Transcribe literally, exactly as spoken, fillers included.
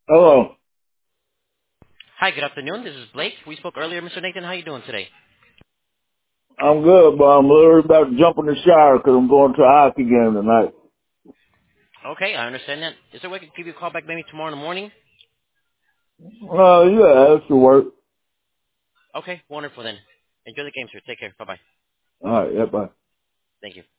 Hello. Hi, good afternoon. This is Blake. We spoke earlier, Mister Nathan. How are you doing today? I'm good, but I'm literally about to jump in the shower 'cause I'm going to a hockey game tonight. Okay, I understand that. Is there a way I could give you a call back maybe tomorrow in the morning? Uh, yeah, that should work. Okay, wonderful then. Enjoy the game, sir. Take care. Bye-bye. All right, yeah, bye. Thank you.